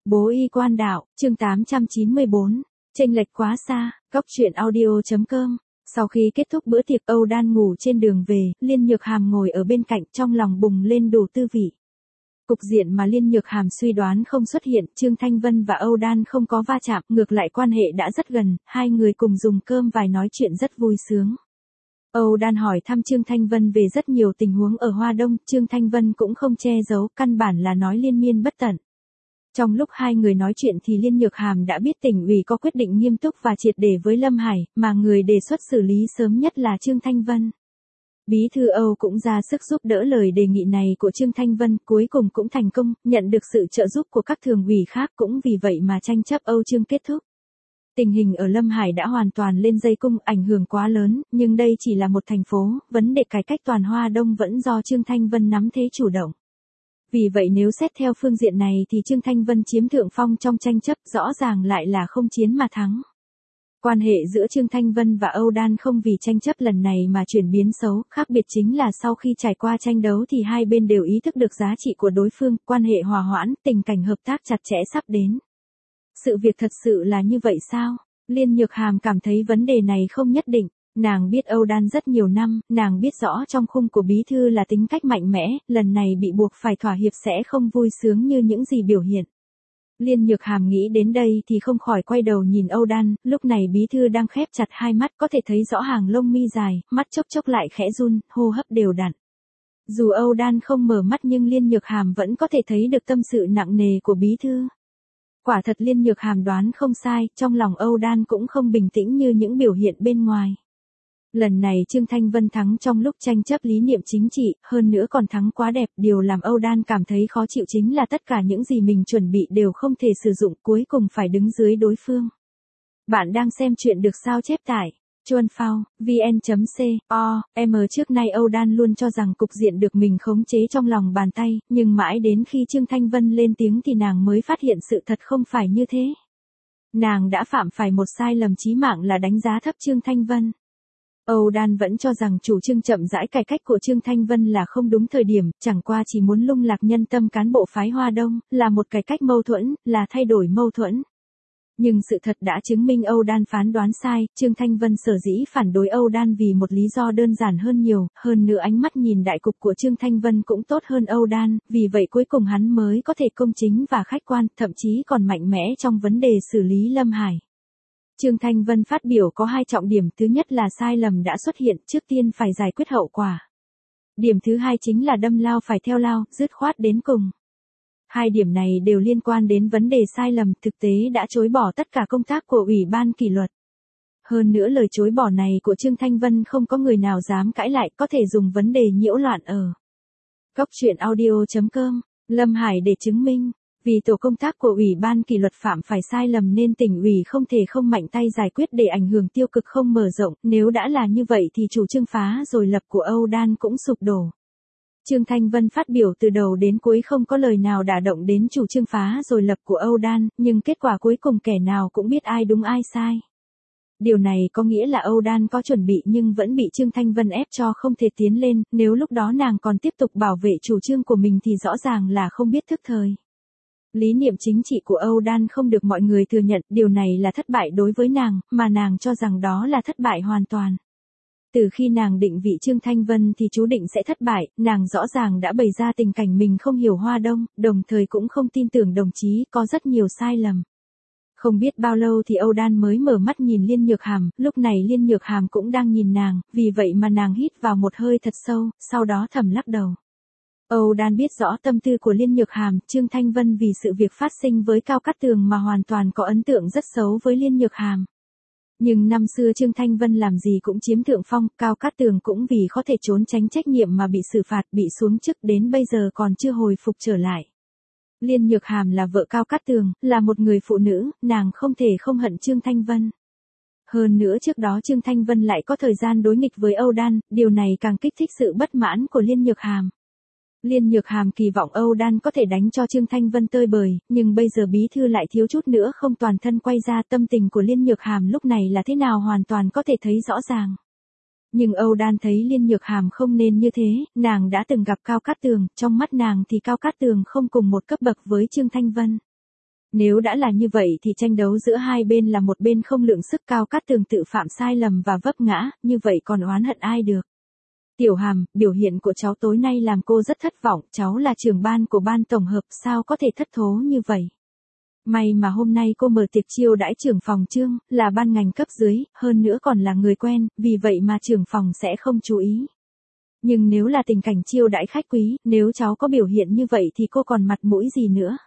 Bố y quan đạo, chương 894, chênh lệch quá xa, góc truyện audio.com. Sau khi kết thúc bữa tiệc Âu Đan ngủ trên đường về, Liên Nhược Hàm ngồi ở bên cạnh trong lòng bùng lên đủ tư vị. Cục diện mà Liên Nhược Hàm suy đoán không xuất hiện, Trương Thanh Vân và Âu Đan không có va chạm, ngược lại quan hệ đã rất gần, hai người cùng dùng cơm vài nói chuyện rất vui sướng. Âu Đan hỏi thăm Trương Thanh Vân về rất nhiều tình huống ở Hoa Đông, Trương Thanh Vân cũng không che giấu, căn bản là nói liên miên bất tận. Trong lúc hai người nói chuyện thì Liên Nhược Hàm đã biết tỉnh ủy có quyết định nghiêm túc và triệt để với Lâm Hải, mà người đề xuất xử lý sớm nhất là Trương Thanh Vân. Bí thư Âu cũng ra sức giúp đỡ lời đề nghị này của Trương Thanh Vân, cuối cùng cũng thành công, nhận được sự trợ giúp của các thường ủy khác, cũng vì vậy mà tranh chấp Âu Trương kết thúc. Tình hình ở Lâm Hải đã hoàn toàn lên dây cung, ảnh hưởng quá lớn, nhưng đây chỉ là một thành phố, vấn đề cải cách toàn Hoa Đông vẫn do Trương Thanh Vân nắm thế chủ động. Vì vậy nếu xét theo phương diện này thì Trương Thanh Vân chiếm thượng phong trong tranh chấp, rõ ràng lại là không chiến mà thắng. Quan hệ giữa Trương Thanh Vân và Âu Đan không vì tranh chấp lần này mà chuyển biến xấu, khác biệt chính là sau khi trải qua tranh đấu thì hai bên đều ý thức được giá trị của đối phương, quan hệ hòa hoãn, tình cảnh hợp tác chặt chẽ sắp đến. Sự việc thật sự là như vậy sao? Liên Nhược Hàm cảm thấy vấn đề này không nhất định. Nàng biết Âu Đan rất nhiều năm, nàng biết rõ trong khung của bí thư là tính cách mạnh mẽ, lần này bị buộc phải thỏa hiệp sẽ không vui sướng như những gì biểu hiện. Liên Nhược Hàm nghĩ đến đây thì không khỏi quay đầu nhìn Âu Đan, lúc này bí thư đang khép chặt hai mắt, có thể thấy rõ hàng lông mi dài, mắt chốc chốc lại khẽ run, hô hấp đều đặn. Dù Âu Đan không mở mắt nhưng Liên Nhược Hàm vẫn có thể thấy được tâm sự nặng nề của bí thư. Quả thật Liên Nhược Hàm đoán không sai, trong lòng Âu Đan cũng không bình tĩnh như những biểu hiện bên ngoài. Lần này Trương Thanh Vân thắng trong lúc tranh chấp lý niệm chính trị, hơn nữa còn thắng quá đẹp, điều làm Âu Đan cảm thấy khó chịu chính là tất cả những gì mình chuẩn bị đều không thể sử dụng, cuối cùng phải đứng dưới đối phương. Bạn đang xem chuyện được sao chép tải Chuan Phao, vn.com. Trước nay Âu Đan luôn cho rằng cục diện được mình khống chế trong lòng bàn tay, nhưng mãi đến khi Trương Thanh Vân lên tiếng thì nàng mới phát hiện sự thật không phải như thế. Nàng đã phạm phải một sai lầm chí mạng là đánh giá thấp Trương Thanh Vân. Âu Đan vẫn cho rằng chủ trương chậm rãi cải cách của Trương Thanh Vân là không đúng thời điểm, chẳng qua chỉ muốn lung lạc nhân tâm cán bộ phái Hoa Đông, là một cải cách mâu thuẫn, là thay đổi mâu thuẫn. Nhưng sự thật đã chứng minh Âu Đan phán đoán sai, Trương Thanh Vân sở dĩ phản đối Âu Đan vì một lý do đơn giản hơn nhiều, hơn nữa ánh mắt nhìn đại cục của Trương Thanh Vân cũng tốt hơn Âu Đan, vì vậy cuối cùng hắn mới có thể công chính và khách quan, thậm chí còn mạnh mẽ trong vấn đề xử lý Lâm Hải. Trương Thanh Vân phát biểu có hai trọng điểm, thứ nhất là sai lầm đã xuất hiện, trước tiên phải giải quyết hậu quả. Điểm thứ hai chính là đâm lao phải theo lao, dứt khoát đến cùng. Hai điểm này đều liên quan đến vấn đề sai lầm, thực tế đã chối bỏ tất cả công tác của Ủy ban kỷ luật. Hơn nữa lời chối bỏ này của Trương Thanh Vân không có người nào dám cãi lại, có thể dùng vấn đề nhiễu loạn ở góc truyện audio.com. Lâm Hải để chứng minh. Vì tổ công tác của Ủy ban kỷ luật phạm phải sai lầm nên tỉnh ủy không thể không mạnh tay giải quyết để ảnh hưởng tiêu cực không mở rộng, nếu đã là như vậy thì chủ trương phá rồi lập của Âu Đan cũng sụp đổ. Trương Thanh Vân phát biểu từ đầu đến cuối không có lời nào đả động đến chủ trương phá rồi lập của Âu Đan, nhưng kết quả cuối cùng kẻ nào cũng biết ai đúng ai sai. Điều này có nghĩa là Âu Đan có chuẩn bị nhưng vẫn bị Trương Thanh Vân ép cho không thể tiến lên, nếu lúc đó nàng còn tiếp tục bảo vệ chủ trương của mình thì rõ ràng là không biết thức thời. Lý niệm chính trị của Âu Đan không được mọi người thừa nhận, điều này là thất bại đối với nàng, mà nàng cho rằng đó là thất bại hoàn toàn. Từ khi nàng định vị Trương Thanh Vân thì chú định sẽ thất bại, nàng rõ ràng đã bày ra tình cảnh mình không hiểu Hoa Đông, đồng thời cũng không tin tưởng đồng chí, có rất nhiều sai lầm. Không biết bao lâu thì Âu Đan mới mở mắt nhìn Liên Nhược Hàm, lúc này Liên Nhược Hàm cũng đang nhìn nàng, vì vậy mà nàng hít vào một hơi thật sâu, sau đó thầm lắc đầu. Âu Đan biết rõ tâm tư của Liên Nhược Hàm, Trương Thanh Vân vì sự việc phát sinh với Cao Cát Tường mà hoàn toàn có ấn tượng rất xấu với Liên Nhược Hàm. Nhưng năm xưa Trương Thanh Vân làm gì cũng chiếm thượng phong, Cao Cát Tường cũng vì có thể trốn tránh trách nhiệm mà bị xử phạt, bị xuống chức, đến bây giờ còn chưa hồi phục trở lại. Liên Nhược Hàm là vợ Cao Cát Tường, là một người phụ nữ, nàng không thể không hận Trương Thanh Vân. Hơn nữa trước đó Trương Thanh Vân lại có thời gian đối nghịch với Âu Đan, điều này càng kích thích sự bất mãn của Liên Nhược Hàm. Liên Nhược Hàm kỳ vọng Âu Đan có thể đánh cho Trương Thanh Vân tơi bời, nhưng bây giờ bí thư lại thiếu chút nữa không toàn thân quay ra, tâm tình của Liên Nhược Hàm lúc này là thế nào hoàn toàn có thể thấy rõ ràng. Nhưng Âu Đan thấy Liên Nhược Hàm không nên như thế, nàng đã từng gặp Cao Cát Tường, trong mắt nàng thì Cao Cát Tường không cùng một cấp bậc với Trương Thanh Vân. Nếu đã là như vậy thì tranh đấu giữa hai bên là một bên không lượng sức, Cao Cát Tường tự phạm sai lầm và vấp ngã, như vậy còn oán hận ai được. Tiểu Hàm, biểu hiện của cháu tối nay làm cô rất thất vọng, cháu là trưởng ban của ban tổng hợp, sao có thể thất thố như vậy. May mà hôm nay cô mở tiệc chiêu đãi trưởng phòng Trương, là ban ngành cấp dưới, hơn nữa còn là người quen, vì vậy mà trưởng phòng sẽ không chú ý. Nhưng nếu là tình cảnh chiêu đãi khách quý, nếu cháu có biểu hiện như vậy thì cô còn mặt mũi gì nữa.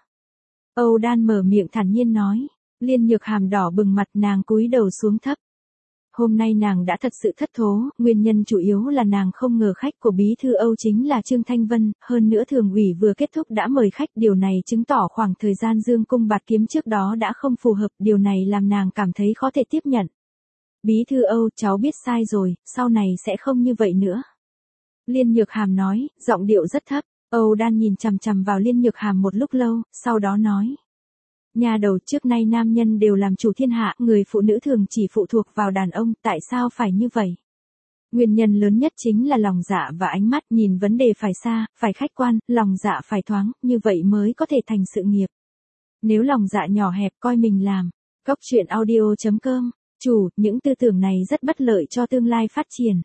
Âu Đan mở miệng thản nhiên nói. Liên Nhược Hàm đỏ bừng mặt, nàng cúi đầu xuống thấp. Hôm nay nàng đã thật sự thất thố, nguyên nhân chủ yếu là nàng không ngờ khách của bí thư Âu chính là Trương Thanh Vân, hơn nữa thường ủy vừa kết thúc đã mời khách, điều này chứng tỏ khoảng thời gian dương cung bạt kiếm trước đó đã không phù hợp, điều này làm nàng cảm thấy khó thể tiếp nhận. Bí thư Âu, cháu biết sai rồi, sau này sẽ không như vậy nữa. Liên Nhược Hàm nói, giọng điệu rất thấp. Âu Đan nhìn chằm chằm vào Liên Nhược Hàm một lúc lâu, sau đó nói. Nhà đầu, trước nay nam nhân đều làm chủ thiên hạ, người phụ nữ thường chỉ phụ thuộc vào đàn ông, tại sao phải như vậy? Nguyên nhân lớn nhất chính là lòng dạ và ánh mắt, nhìn vấn đề phải xa, phải khách quan, lòng dạ phải thoáng, như vậy mới có thể thành sự nghiệp. Nếu lòng dạ nhỏ hẹp coi mình làm, Cóc truyện audio.com, chủ, những tư tưởng này rất bất lợi cho tương lai phát triển.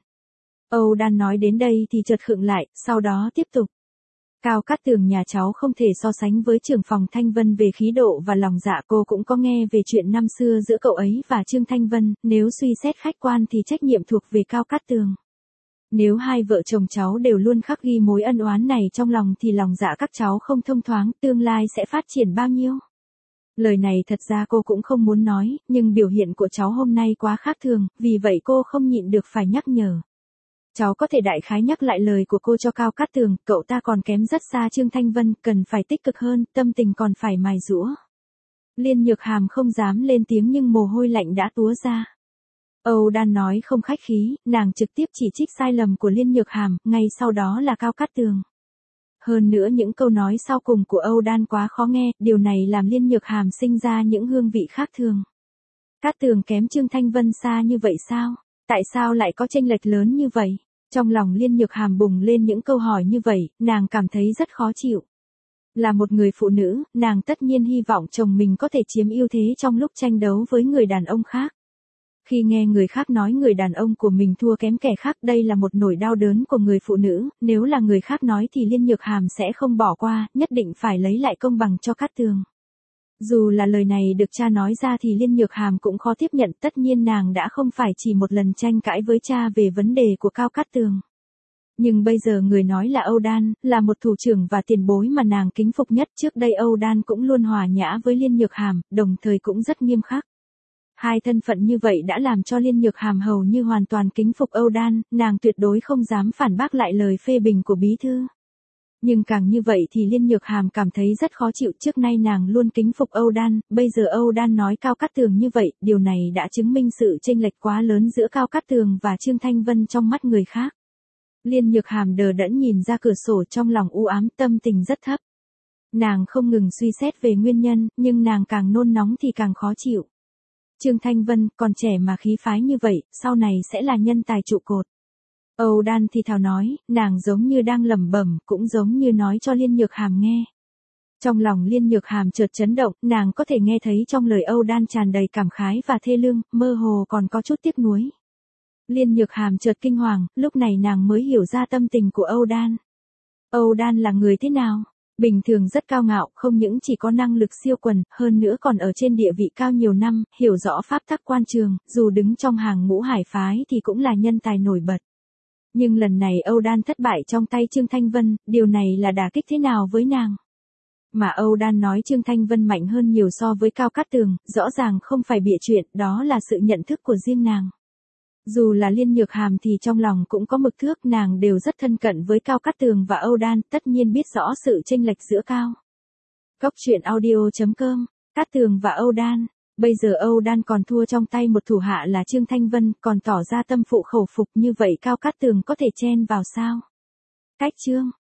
Âu Đan nói đến đây thì chợt khựng lại, sau đó tiếp tục. Cao Cát Tường nhà cháu không thể so sánh với trưởng phòng Thanh Vân về khí độ và lòng dạ, cô cũng có nghe về chuyện năm xưa giữa cậu ấy và Trương Thanh Vân, nếu suy xét khách quan thì trách nhiệm thuộc về Cao Cát Tường. Nếu hai vợ chồng cháu đều luôn khắc ghi mối ân oán này trong lòng thì lòng dạ các cháu không thông thoáng, tương lai sẽ phát triển bao nhiêu. Lời này thật ra cô cũng không muốn nói, nhưng biểu hiện của cháu hôm nay quá khác thường, vì vậy cô không nhịn được phải nhắc nhở. Cháu có thể đại khái nhắc lại lời của cô cho Cao Cát Tường, cậu ta còn kém rất xa Trương Thanh Vân, cần phải tích cực hơn, tâm tình còn phải mài giũa. Liên Nhược Hàm không dám lên tiếng nhưng mồ hôi lạnh đã túa ra. Âu Đan nói không khách khí, nàng trực tiếp chỉ trích sai lầm của Liên Nhược Hàm, ngay sau đó là Cao Cát Tường. Hơn nữa những câu nói sau cùng của Âu Đan quá khó nghe, điều này làm Liên Nhược Hàm sinh ra những hương vị khác thường. Cát Tường kém Trương Thanh Vân xa như vậy sao? Tại sao lại có chênh lệch lớn như vậy? Trong lòng Liên Nhược Hàm bùng lên những câu hỏi như vậy, nàng cảm thấy rất khó chịu. Là một người phụ nữ, nàng tất nhiên hy vọng chồng mình có thể chiếm ưu thế trong lúc tranh đấu với người đàn ông khác. Khi nghe người khác nói người đàn ông của mình thua kém kẻ khác, đây là một nỗi đau đớn của người phụ nữ, nếu là người khác nói thì Liên Nhược Hàm sẽ không bỏ qua, nhất định phải lấy lại công bằng cho Cát Tường. Dù là lời này được cha nói ra thì Liên Nhược Hàm cũng khó tiếp nhận, tất nhiên nàng đã không phải chỉ một lần tranh cãi với cha về vấn đề của Cao Cát Tường. Nhưng bây giờ người nói là Âu Đan, là một thủ trưởng và tiền bối mà nàng kính phục nhất, trước đây Âu Đan cũng luôn hòa nhã với Liên Nhược Hàm, đồng thời cũng rất nghiêm khắc. Hai thân phận như vậy đã làm cho Liên Nhược Hàm hầu như hoàn toàn kính phục Âu Đan, nàng tuyệt đối không dám phản bác lại lời phê bình của bí thư. Nhưng càng như vậy thì Liên Nhược Hàm cảm thấy rất khó chịu, trước nay nàng luôn kính phục Âu Đan, bây giờ Âu Đan nói Cao Cát Tường như vậy, điều này đã chứng minh sự chênh lệch quá lớn giữa Cao Cát Tường và Trương Thanh Vân trong mắt người khác. Liên Nhược Hàm đờ đẫn nhìn ra cửa sổ, trong lòng u ám, tâm tình rất thấp. Nàng không ngừng suy xét về nguyên nhân, nhưng nàng càng nôn nóng thì càng khó chịu. Trương Thanh Vân, còn trẻ mà khí phái như vậy, sau này sẽ là nhân tài trụ cột. Âu Đan thì thào nói, nàng giống như đang lẩm bẩm, cũng giống như nói cho Liên Nhược Hàm nghe. Trong lòng Liên Nhược Hàm chợt chấn động, nàng có thể nghe thấy trong lời Âu Đan tràn đầy cảm khái và thê lương, mơ hồ còn có chút tiếc nuối. Liên Nhược Hàm chợt kinh hoàng, lúc này nàng mới hiểu ra tâm tình của Âu Đan. Âu Đan là người thế nào? Bình thường rất cao ngạo, không những chỉ có năng lực siêu quần, hơn nữa còn ở trên địa vị cao nhiều năm, hiểu rõ pháp tắc quan trường, dù đứng trong hàng ngũ hải phái thì cũng là nhân tài nổi bật. Nhưng lần này Âu Đan thất bại trong tay Trương Thanh Vân, điều này là đả kích thế nào với nàng? Mà Âu Đan nói Trương Thanh Vân mạnh hơn nhiều so với Cao Cát Tường, rõ ràng không phải bịa chuyện, đó là sự nhận thức của riêng nàng. Dù là Liên Nhược Hàm thì trong lòng cũng có mực thước, nàng đều rất thân cận với Cao Cát Tường và Âu Đan, tất nhiên biết rõ sự chênh lệch giữa Cao. Cóc truyện audio.com, Cát Tường và Âu Đan. Bây giờ Âu Đan còn thua trong tay một thủ hạ là Trương Thanh Vân, còn tỏ ra tâm phụ khẩu phục, như vậy Cao Cát Tường có thể chen vào sao? Cách chương